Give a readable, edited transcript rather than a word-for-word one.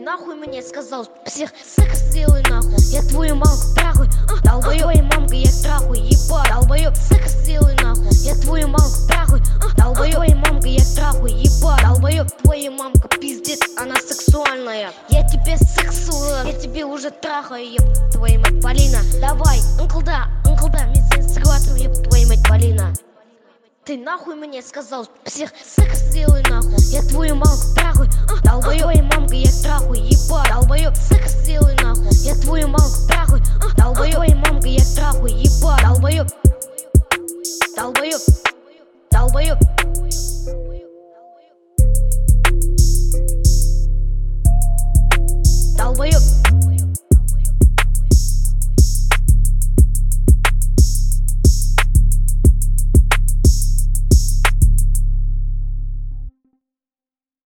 нахуй мне сказал, псих, секс сделай нахуй. Я твою мамку трахаю, долбоёб. Твоей мамкой я трахаю, ебать, долбоёб. Секс сделай нахуй. Я твою мамку трахаю, долбоёб. Твоей мамкой я трахаю, ебать, долбоёб. Твоя мамка пиздец, она сексуальная. Я тебе сексую, я тебе уже трахаю, еб твою мать, Полина. Давай, анклда, медицин схватываю, еб твою мать, Полина. Ты нахуй мне сказал, псих, секс сделай нахуй. Я твою мамку трахаю, долбоёб. Твоей мамкой я трахаю, ебать, долбоёб. Секс сделай нахуй. Я твою мамку трахаю, долбоёб. Твоей мамкой я трахаю, ебать, долбоёб. Долбоёб.